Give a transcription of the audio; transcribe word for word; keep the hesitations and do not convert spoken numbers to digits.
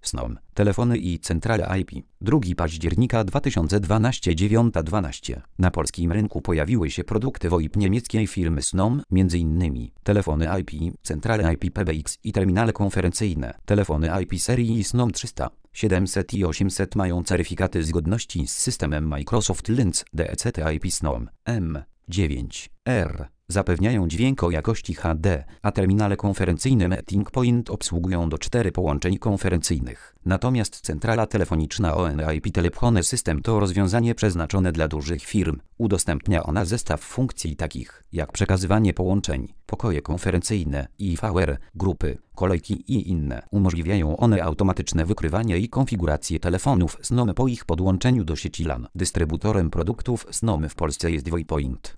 Snom, telefony i centrale I P. drugiego października dwa tysiące dwunastego dziewiąta dwanaście. Na polskim rynku pojawiły się produkty V O I P niemieckiej firmy Snom, m.in. telefony I P, centrale I P P B X i terminale konferencyjne. Telefony I P serii Snom trzysta, siedemset i osiemset mają certyfikaty zgodności z systemem Microsoft Linux D E C T I P Snom M dziewięć R. Zapewniają dźwięk o jakości H D, a terminale konferencyjne Meeting Point obsługują do czterech połączeń konferencyjnych. Natomiast centrala telefoniczna O N I P Telephone System to rozwiązanie przeznaczone dla dużych firm. Udostępnia ona zestaw funkcji takich jak przekazywanie połączeń, pokoje konferencyjne, I V R, grupy, kolejki i inne. Umożliwiają one automatyczne wykrywanie i konfigurację telefonów Snom po ich podłączeniu do sieci LAN. Dystrybutorem produktów Snom w Polsce jest VoiPoint.